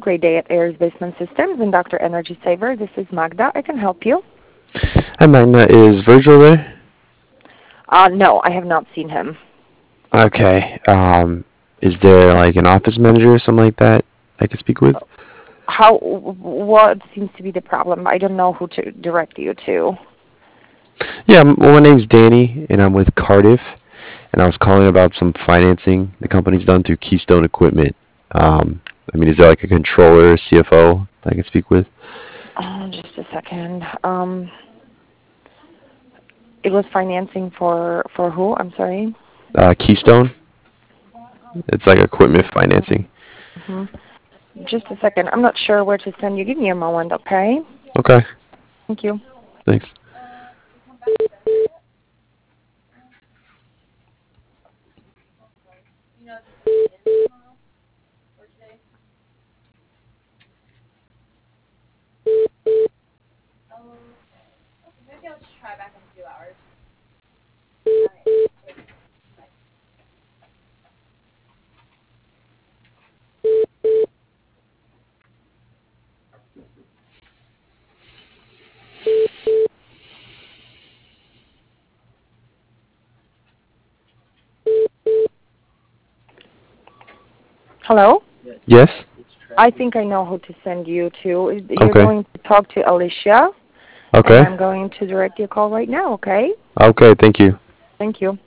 great day at Aries Basement Systems and Dr. Energy Saver. This is Magda. I can help you. Hi, Magna. Is Virgil there? No, I have not seen him. Okay. Is there like an office manager or something like that I could speak with? What seems to be the problem? I don't know who to direct you to. Yeah, well, my name's Danny, and I'm with Cardiff, and I was calling about some financing the company's done through Keystone Equipment. Is there like a controller, CFO I can speak with? Just a second. It was financing for who? I'm sorry. Keystone. It's like equipment financing. hmm Just a second. I'm not sure where to send you. Give me a moment, okay? Okay, Thank you. thanks. Hello? Yes. I think I know who to send you to. You're Okay. going to talk to Alicia, and Okay. I'm going to direct your call right now, okay? Okay. Thank you. Thank you.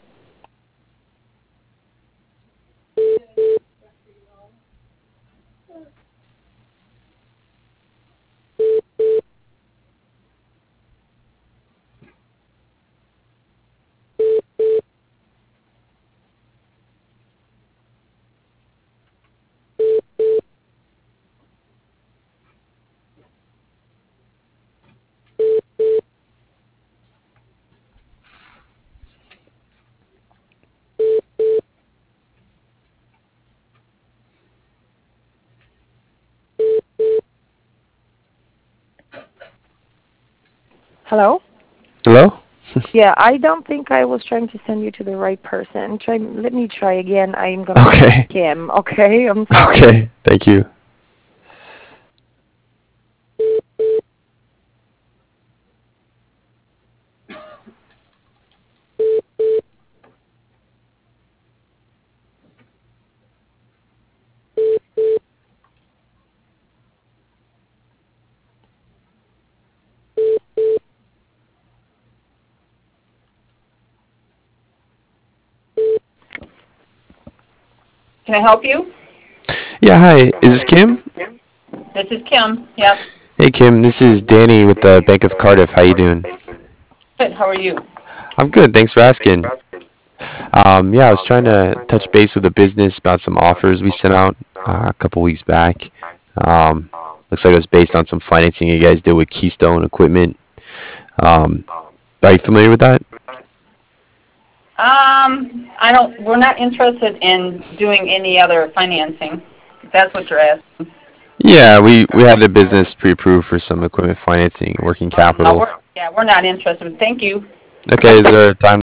Hello? Hello. Yeah, I don't think I was trying to send you to the right person. Let me try again. I'm gonna call Okay. Kim, okay? I'm sorry. Okay. Thank you. Can I help you? Yeah. Hi. Is this Kim? This is Kim. Yep. Hey, Kim. This is Danny with the Bank of Cardiff. How you doing? Good. How are you? I'm good. Thanks for asking. Yeah, I was trying to touch base with the business about some offers we sent out a couple weeks back. Um, Looks like it was based on some financing you guys did with Keystone Equipment. Um, are you familiar with that? I don't. We're not interested in doing any other financing. If that's what you're asking. Yeah, we had the business pre-approved for some equipment financing, working No, capital. we're not interested. Thank you. Okay, is there a time